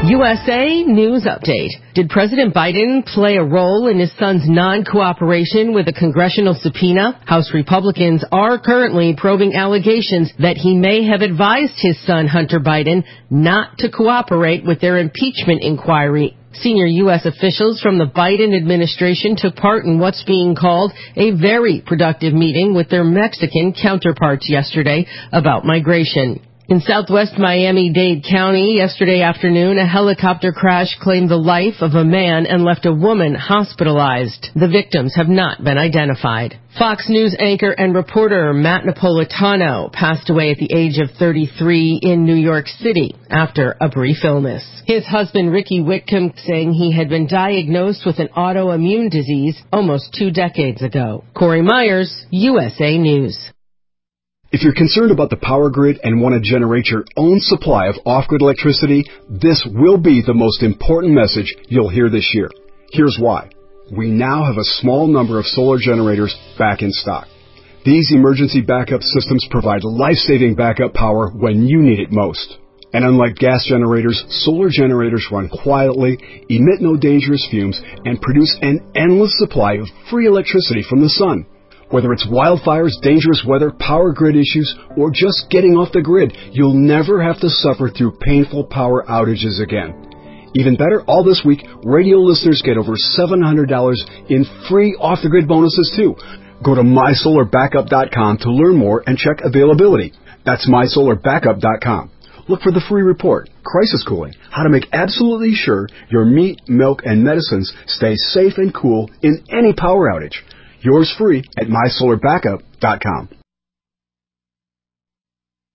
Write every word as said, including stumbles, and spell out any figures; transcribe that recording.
U S A News Update. Did President Biden play a role in his son's non-cooperation with a congressional subpoena? House Republicans are currently probing allegations that he may have advised his son, Hunter Biden, not to cooperate with their impeachment inquiry. Senior U S officials from the Biden administration took part in what's being called a very productive meeting with their Mexican counterparts yesterday about migration. In southwest Miami-Dade County yesterday afternoon, a helicopter crash claimed the life of a man and left a woman hospitalized. The victims have not been identified. Fox News anchor and reporter Matt Napolitano passed away at the age of thirty-three in New York City after a brief illness. His husband, Ricky Whitcomb, saying he had been diagnosed with an autoimmune disease almost two decades ago. Corey Myers, U S A News. If you're concerned about the power grid and want to generate your own supply of off-grid electricity, this will be the most important message you'll hear this year. Here's why. We now have a small number of solar generators back in stock. These emergency backup systems provide life-saving backup power when you need it most. And unlike gas generators, solar generators run quietly, emit no dangerous fumes, and produce an endless supply of free electricity from the sun. Whether it's wildfires, dangerous weather, power grid issues, or just getting off the grid, you'll never have to suffer through painful power outages again. Even better, all this week, radio listeners get over seven hundred dollars in free off-the-grid bonuses too. Go to my solar backup dot com to learn more and check availability. That's my solar backup dot com. Look for the free report, Crisis Cooling, how to make absolutely sure your meat, milk, and medicines stay safe and cool in any power outage. Yours free at my solar backup dot com.